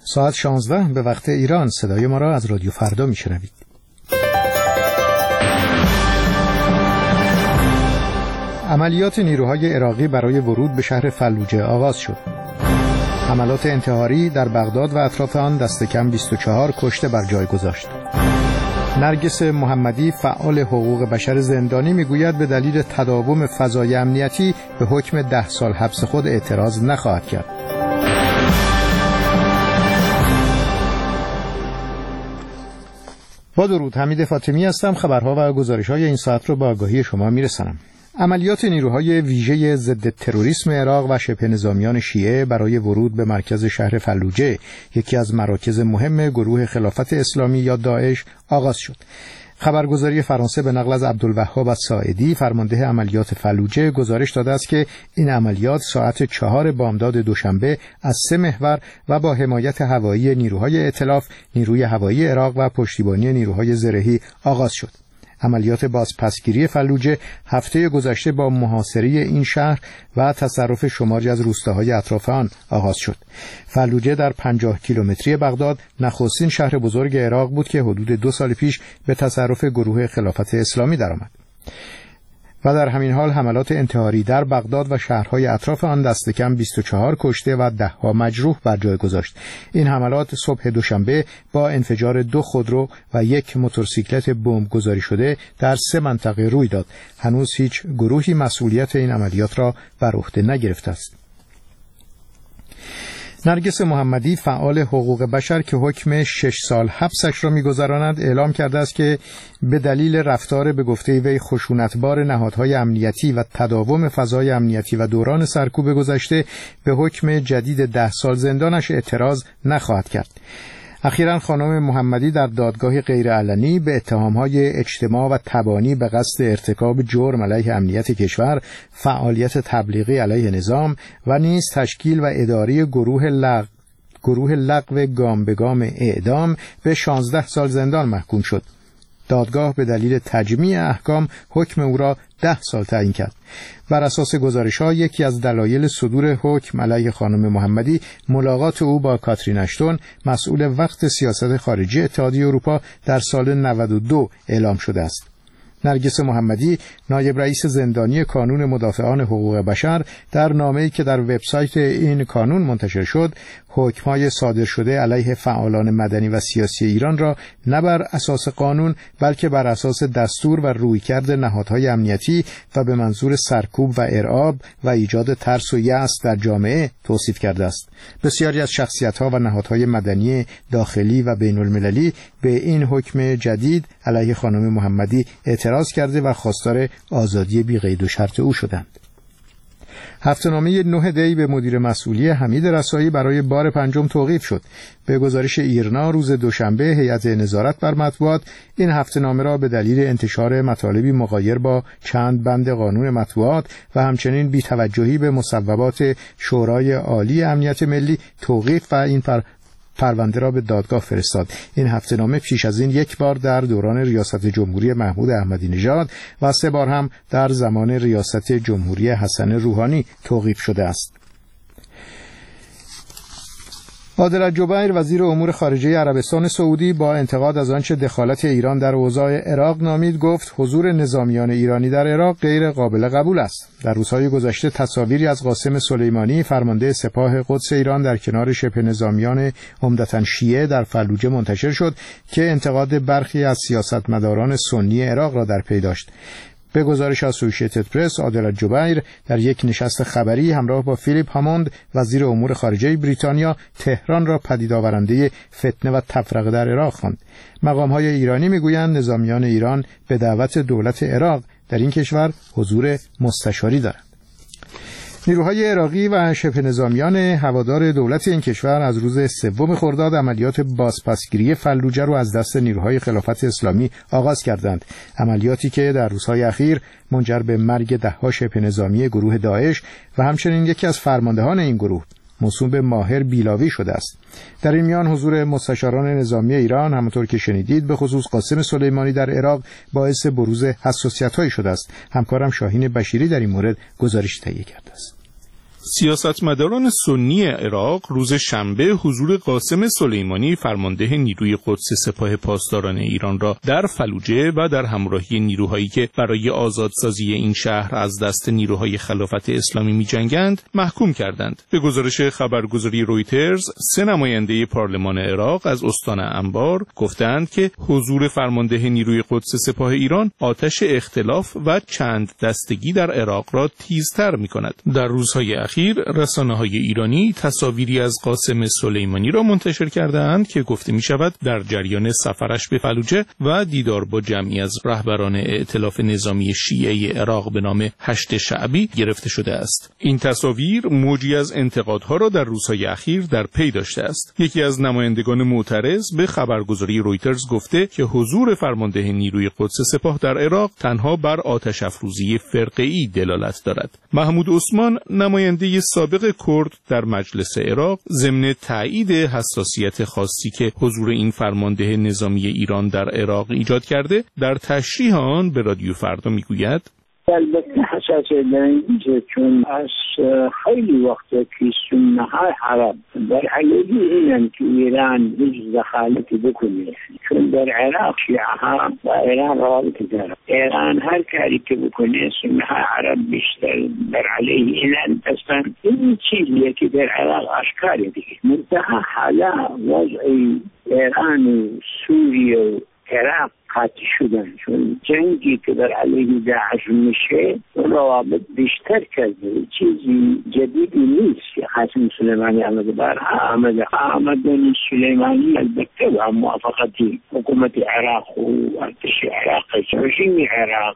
ساعت 16 به وقت ایران. صدای ما را از رادیو فردا میشنوید. عملیات نیروهای عراقی برای ورود به شهر فلوجه آغاز شد. حملات انتحاری در بغداد و اطراف آن دست کم 24 کشته بر جای گذاشت. نرگس محمدی فعال حقوق بشر زندانی میگوید به دلیل تداوم فضای امنیتی به حکم 10 سال حبس خود اعتراض نخواهد کرد. با درود، حمید فاطمی هستم. خبرها و گزارش‌های این ساعت رو به آگاهی شما میرسانم. عملیات نیروهای ویژه ضد تروریسم عراق و شبه نظامیان شیعه برای ورود به مرکز شهر فلوجه، یکی از مراکز مهم گروه خلافت اسلامی یا داعش، آغاز شد. خبرگزاری فرانسه به نقل از عبدالوهاب الساعدی، فرمانده عملیات فلوجه، گزارش داده است که این عملیات ساعت 4 بامداد دوشنبه از 3 محور و با حمایت هوایی نیروهای ائتلاف، نیروی هوایی عراق و پشتیبانی نیروهای زرهی آغاز شد. عملیات بازپسگیری فلوجه هفته گذشته با محاصره این شهر و تصرف شماری از روستاهای اطراف آن آغاز شد. فلوجه در 50 کیلومتری بغداد نخستین شهر بزرگ عراق بود که حدود 2 سال پیش به تصرف گروه خلافت اسلامی درآمد. و در همین حال حملات انتحاری در بغداد و شهرهای اطراف آن دست کم 24 کشته و 10 مجروح بر جای گذاشت. این حملات صبح دوشنبه با انفجار 2 خودرو و 1 موتورسیکلت بمب گذاری شده در 3 منطقه روی داد. هنوز هیچ گروهی مسئولیت این عملیات را بر عهده نگرفته است. نرگس محمدی فعال حقوق بشر که حکم 6 سال حبسش را می‌گذراند اعلام کرده است که به دلیل رفتار به گفته وی خشونتبار نهادهای امنیتی و تداوم فضای امنیتی و دوران سرکوب گذشته به حکم جدید 10 سال زندانش اعتراض نخواهد کرد. اخیراً خانم محمدی در دادگاه غیرعلنی به اتهام‌های اجتماع و تبانی به قصد ارتکاب جرم علیه امنیت کشور، فعالیت تبلیغی علیه نظام و نیز تشکیل و اداره گروه لغو گام به گام اعدام به 16 سال زندان محکوم شد. دادگاه به دلیل تجمیع احکام حکم او را 10 سال تعیین کرد. بر اساس گزارش‌ها یکی از دلایل صدور حکم علیه خانم محمدی ملاقات او با کاترین اشتون، مسئول وقت سیاست خارجی اتحادیه اروپا، در سال 92 اعلام شده است. نرگس محمدی، نایب رئیس زندانی کانون مدافعان حقوق بشر، در نامه‌ای که در وبسایت این کانون منتشر شد، حکم‌های صادر شده علیه فعالان مدنی و سیاسی ایران را نه بر اساس قانون بلکه بر اساس دستور و رویکرد نهادهای امنیتی و به منظور سرکوب و ارعاب و ایجاد ترس و یأس در جامعه توصیف کرده است. بسیاری از شخصیت‌ها و نهادهای مدنی داخلی و بین‌المللی به این حکم جدید علیه خانم محمدی اعتراض کرده و خواستار آزادی بی قید و شرط او شدند. هفته‌نامه 9 دی به مدیر مسئولی حمید رسایی برای بار 5 توقیف شد. به گزارش ایرنا روز دوشنبه هیئت نظارت بر مطبوعات این هفته‌نامه را به دلیل انتشار مطالبی مغایر با چند بند قانون مطبوعات و همچنین بی‌توجهی به مصوبات شورای عالی امنیت ملی توقیف و این پرونده را به دادگاه فرستاد. این هفته‌نامه پیش از این 1 بار در دوران ریاست جمهوری محمود احمدی نژاد و 3 بار هم در زمان ریاست جمهوری حسن روحانی توقیف شده است. عادل الجبیر وزیر امور خارجه عربستان سعودی با انتقاد از آنچه دخالت ایران در اوضاع عراق نامید، گفت حضور نظامیان ایرانی در عراق غیر قابل قبول است. در روزهای گذشته تصاویری از قاسم سلیمانی، فرمانده سپاه قدس ایران، در کنار شبه نظامیان عمدتاً شیعه در فلوجه منتشر شد که انتقاد برخی از سیاستمداران سنی عراق را در پی داشت. به گزارش اسوسییتد پرس، عادل الجبیر در یک نشست خبری همراه با فیلیپ هاموند وزیر امور خارجه بریتانیا تهران را پدید آورنده فتنه و تفرقه در عراق خواند. مقام‌های ایرانی میگویند نظامیان ایران به دعوت دولت عراق در این کشور حضور مستشاری دارند. نیروهای عراقی و شبه نظامیان هوادار دولت این کشور از روز 3 خرداد عملیات بازپسگیری فلوجه را از دست نیروهای خلافت اسلامی آغاز کردند. عملیاتی که در روزهای اخیر منجر به مرگ 10 شبه نظامی گروه داعش و همچنین یکی از فرماندهان این گروه موسوم به ماهر بیلاوی شده است. در این میان حضور مستشاران نظامی ایران، همونطور که شنیدید، به خصوص قاسم سلیمانی در عراق باعث بروز حساسیت‌هایی شده است. همکارم شاهین بشیری در این مورد گزارش تهیه کرده است. سیاستمداران سنی عراق روز شنبه حضور قاسم سلیمانی فرمانده نیروی قدس سپاه پاسداران ایران را در فلوجه و در همراهی نیروهایی که برای آزادسازی این شهر از دست نیروهای خلافت اسلامی می‌جنگند محکوم کردند. به گزارش خبرگزاری رویترز، 3 نماینده پارلمان عراق از استان انبار گفتند که حضور فرمانده نیروی قدس سپاه ایران آتش اختلاف و چند دستگی در عراق را تیزتر می‌کند. در روزهای اخیر رسانه‌های ایرانی تصاویری از قاسم سلیمانی را منتشر کرده‌اند که گفته می‌شود در جریان سفرش به فلوجه و دیدار با جمعی از رهبران ائتلاف نظامی شیعه عراق به نام هشت شعبی گرفته شده است. این تصاویر موجی از انتقادها را در روزهای اخیر در پی داشته است. یکی از نمایندگان معترض به خبرگزاری رویترز گفته که حضور فرمانده نیروی قدس سپاه در عراق تنها بر آتش افروزی فرقه‌ای دلالت دارد. محمود عثمان، نماینده سابق کرد در مجلس عراق، ضمن تایید حساسیت خاصی که حضور این فرمانده نظامی ایران در عراق ایجاد کرده، در تشریح آن به رادیو فردا میگوید: البته حساسیت داریم چون از خیلی وقت که سنه های عرب در علیه اینن که ایران هیچ دخالتی بکنه، چون در عراق شیعه ها و ایران روابط داره. ایران هر کاری که بکنه سنه های عرب بیشتر در علیه اینن. اصلا این چیزیه که در عراق اشکالی دیگه. منتها حالا وضع ایران و سوریه و عراق قاطی شدن، چون جنگی که در علیه داعش میشه روابط بیشتر کرده. چیزی جدیدی نیست. قاسم سلیمانی آمده، بارها آمدن سلیمانی البته با موافقتی حکومت عراق و ارتش عراق، رژیم عراق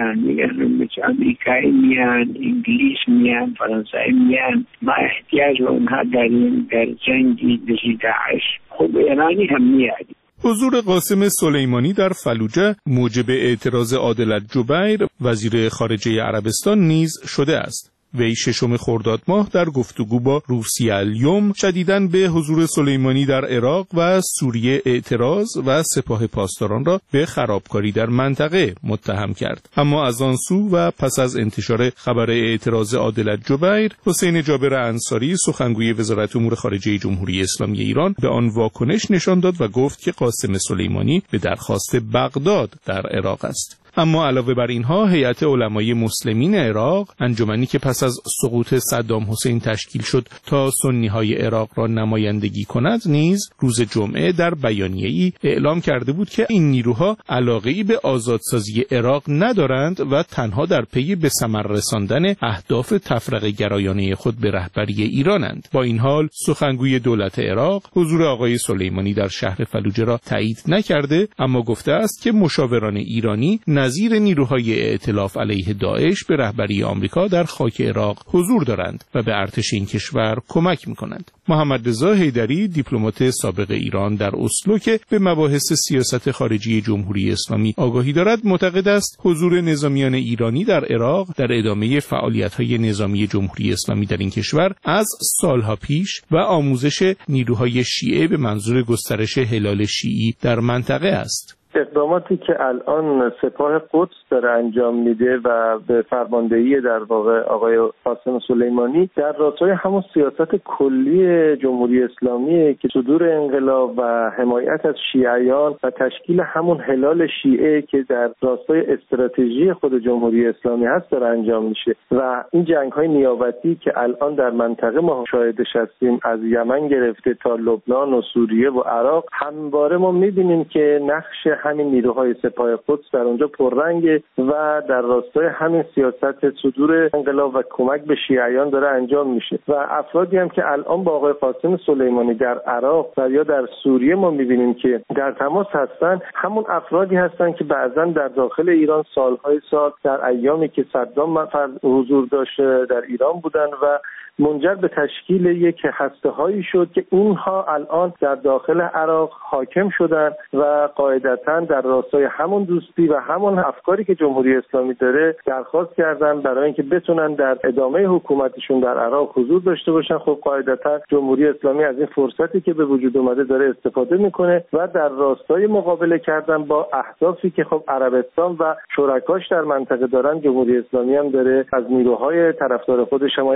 میگن امریکایی میان، انگلیس میان، فرانسوی میان، ما احتیاج به اونها داریم در جنگی ضد داعش. خب ایرانی هم میاد. حضور قاسم سلیمانی در فلوجه موجب اعتراض عادل الجبیر وزیر خارجه عربستان نیز شده است. وی 6 خرداد ماه در گفتگو با روسیه الیوم شدیداً به حضور سلیمانی در عراق و سوریه اعتراض و سپاه پاسداران را به خرابکاری در منطقه متهم کرد. اما از آن سو و پس از انتشار خبر اعتراض عادل الجبیر، حسین جابر انصاری سخنگوی وزارت امور خارجه جمهوری اسلامی ایران به آن واکنش نشان داد و گفت که قاسم سلیمانی به درخواست بغداد در عراق است. اما علاوه بر اینها، هیئت علمای مسلمین عراق، انجمنی که پس از سقوط صدام حسین تشکیل شد تا سنی‌های عراق را نمایندگی کند، نیز روز جمعه در بیانیه‌ای اعلام کرده بود که این نیروها علاقه‌ای به آزادسازی عراق ندارند و تنها در پی به ثمر رساندن اهداف تفرقه گرایانه خود به رهبری ایرانند. با این حال، سخنگوی دولت عراق حضور آقای سلیمانی در شهر فلوجه را تایید نکرده، اما گفته است که مشاوران ایرانی نظیر نیروهای ائتلاف علیه داعش به رهبری آمریکا در خاک عراق حضور دارند و به ارتش این کشور کمک می‌کنند. محمد رضا حیدری، دیپلمات سابق ایران در اسلو که به مباحث سیاست خارجی جمهوری اسلامی آگاهی دارد، معتقد است حضور نظامیان ایرانی در عراق در ادامه فعالیت‌های نظامی جمهوری اسلامی در این کشور از سالها پیش و آموزش نیروهای شیعه به منظور گسترش هلال شیعی در منطقه است. اقداماتی که الان سپاه قدس داره انجام میده و به فرماندهی در واقع آقای قاسم سلیمانی در راستای همون سیاست کلی جمهوری اسلامی که صدور انقلاب و حمایت از شیعیان و تشکیل همون هلال شیعه که در راستای استراتژی خود جمهوری اسلامی هست داره انجام میشه و این جنگ‌های نیابتی که الان در منطقه ما شاهدش هستیم، از یمن گرفته تا لبنان و سوریه و عراق، همواره ما می‌بینیم که نقش همین نیروهای سپاه قدس در اونجا پررنگه و در راستای همین سیاست صدور انقلاب و کمک به شیعیان داره انجام میشه و افرادی هم که الان با آقای قاسم سلیمانی در عراق و یا در سوریه ما میبینیم که در تماس هستن، همون افرادی هستن که بعضا در داخل ایران سالهای سال در ایامی که صدام حضور داشته در ایران بودن و منجر به تشکیل یک هسته‌هایی شد که اینها الان در داخل عراق حاکم شدن و قاعدتاً در راستای همون دوستی و همون افکاری که جمهوری اسلامی داره درخواست کردن برای اینکه بتونن در ادامه حکومتشون در عراق حضور داشته باشن. خب قاعدتاً جمهوری اسلامی از این فرصتی که به وجود اومده داره استفاده میکنه و در راستای مقابله کردن با اهدافی که خب عربستان و شرکاش در منطقه دارن، جمهوری اسلامی هم داره از نیروهای طرفدار خودش حمایت.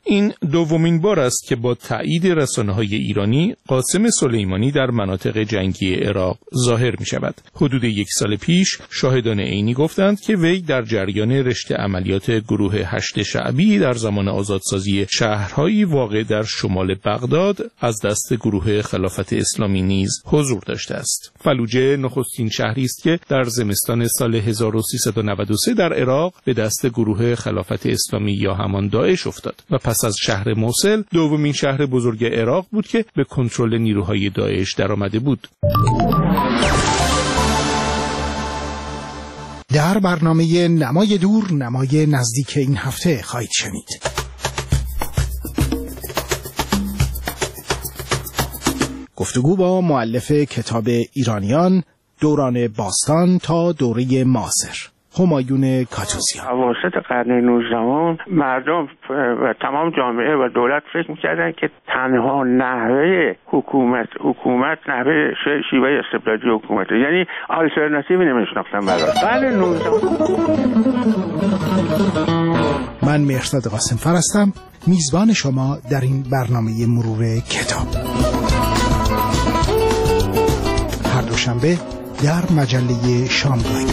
این دومین بار است که با تایید رسانه‌های ایرانی قاسم سلیمانی در مناطق جنگی عراق ظاهر می‌شود. حدود 1 سال پیش شاهدان عینی گفتند که وی در جریان رشته عملیات گروه 8 شعبی در زمان آزادسازی شهرهایی واقع در شمال بغداد از دست گروه خلافت اسلامی نیز حضور داشته است. فلوجه نخستین شهری است که در زمستان سال 1393 در عراق به دست گروه خلافت اسلامی یا همان داعش افتاد و پس از شهر موصل دومین شهر بزرگ عراق بود که به کنترل نیروهای داعش درآمده بود. در برنامه نمای دور نمای نزدیک این هفته خواهید شنید. گفتگو با مؤلف کتاب ایرانیان دوران باستان تا دوره معاصر، همایون کاتوزیان. اواسط قرن 19 مردم و تمام جامعه و دولت فکر می‌کردن که تنها نحوه حکومت نحوه شیوه استبدادی حکومت، یعنی آلترناتیوی نمی‌شناختن براش. قرن 19 من مهرزاد قاسمفر هستم، میزبان شما در این برنامه مرور کتاب. هر دوشنبه در مجله شامگاهی.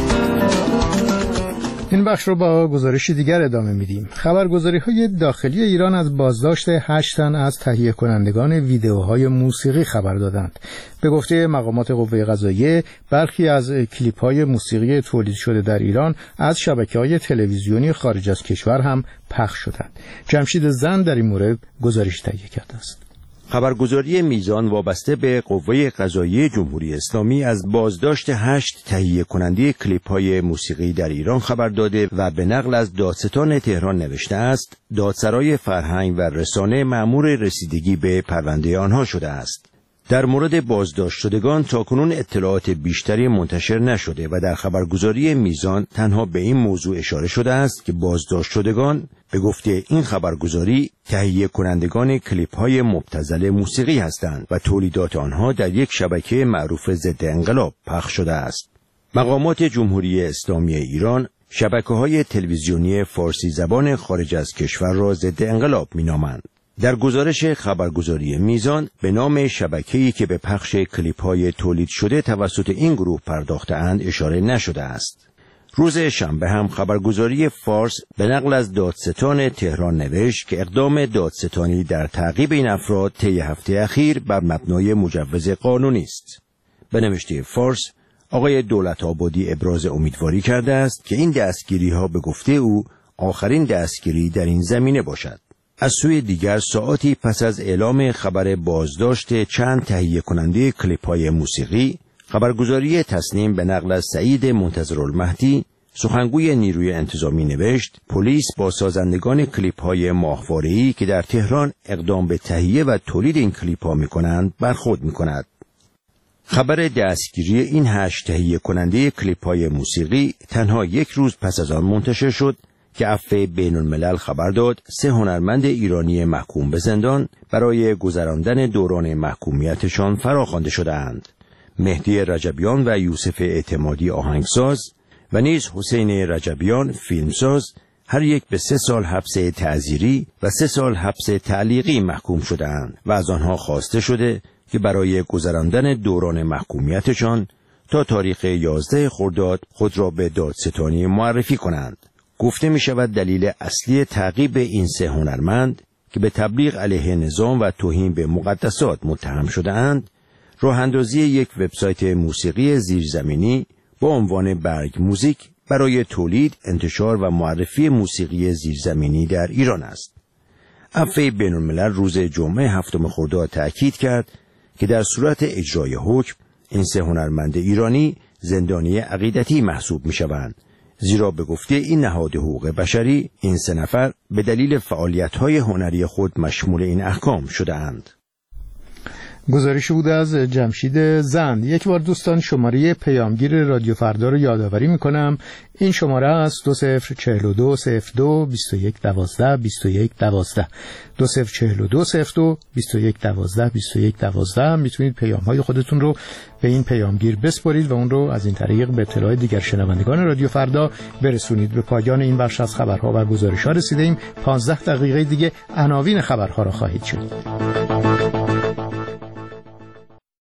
این بخش رو با گزارش دیگر ادامه میدیم. خبرگزاری‌های داخلی ایران از بازداشت 8 تن از تهیه کنندگان ویدئوهای موسیقی خبر دادند. به گفته مقامات قوه قضاییه، برخی از کلیپ‌های موسیقی تولید شده در ایران از شبکه‌های تلویزیونی خارج از کشور هم پخش شدند. جمشید زند در این مورد گزارش تهیه کرده است. خبرگزاری میزان وابسته به قوه قضاییه جمهوری اسلامی از بازداشت 8 تهیه کننده کلیپ‌های موسیقی در ایران خبر داده و به نقل از دادستان تهران نوشته است: دادسرای فرهنگ و رسانه مأمور رسیدگی به پرونده آنها شده است. در مورد بازداشت شدگان تاکنون اطلاعات بیشتری منتشر نشده و در خبرگزاری میزان تنها به این موضوع اشاره شده است که بازداشت شدگان به گفته این خبرگزاری تهیه کنندگان کلیپ‌های مبتذل موسیقی هستند و تولیدات آنها در یک شبکه معروف ضد انقلاب پخش شده است. مقامات جمهوری اسلامی ایران شبکه‌های تلویزیونی فارسی زبان خارج از کشور را ضد انقلاب می‌نامند. در گزارش خبرگزاری میزان به نام شبکه‌ای که به پخش کلیپ‌های تولید شده توسط این گروه پرداخته‌اند اشاره نشده است. روز شنبه هم خبرگزاری فارس به نقل از دادستان تهران نوشت که اقدام دادستانی در تعقیب این افراد طی هفته اخیر بر مبنای مجوز قانونی است. به نوشته فارس، آقای دولت‌آبادی ابراز امیدواری کرده است که این دستگیری‌ها به گفته او آخرین دستگیری در این زمینه باشد. از سوی دیگر ساعاتی پس از اعلام خبر بازداشت چند تهیه کننده کلیپ‌های موسیقی، خبرگزاری تصنیم به نقل از سعید منتظرالمهدی سخنگوی نیروی انتظامی نوشت: پلیس با سازندگان کلیپ‌های ماهواره‌ای که در تهران اقدام به تهیه و تولید این کلیپ‌ها می‌کنند برخورد می‌کند. خبر دستگیری این 8 تهیه کننده کلیپ‌های موسیقی تنها 1 روز پس از آن منتشر شد که عفو بین‌الملل خبر داد 3 هنرمند ایرانی محکوم به زندان برای گذراندن دوران محکومیتشان فراخوانده شده‌اند. مهدی رجبیان و یوسف اعتمادی آهنگساز و نیز حسین رجبیان فیلمساز هر یک به 3 سال حبس تعزیری و 3 سال حبس تعلیقی محکوم شده‌اند و از آنها خواسته شده که برای گذراندن دوران محکومیتشان تا تاریخ 11 خرداد خود را به دادستانی معرفی کنند. گفته می شود دلیل اصلی تعقیب این 3 هنرمند که به تبلیغ علیه نظام و توهین به مقدسات متهم شده اند، راه اندازی یک وبسایت موسیقی زیرزمینی با عنوان برگ موزیک برای تولید، انتشار و معرفی موسیقی زیرزمینی در ایران است. عفو بین‌الملل روز جمعه 7 خرداد تأکید کرد که در صورت اجرای حکم این 3 هنرمند ایرانی زندانی عقیدتی محسوب می شوند، زیرا به گفته این نهاد حقوق بشری این 3 نفر به دلیل فعالیت‌های هنری خود مشمول این احکام شده اند. گزارشی بود از جمشید زند. یک بار دوستان شماره پیامگیر رادیو فردا رو یادآوری میکنم. این شماره است 2042 02 21 12 21 12 2042 02 21 12 21 12. میتونید پیام‌های خودتون رو به این پیامگیر بسپارید و اون رو از این طریق به اطلاع دیگر شنوندگان رادیو فردا برسونید. به پایان این بخش از خبرها و گزارش‌ها رسیدیم. 15 دقیقه دیگه عناوین خبرها را خواهید شنید.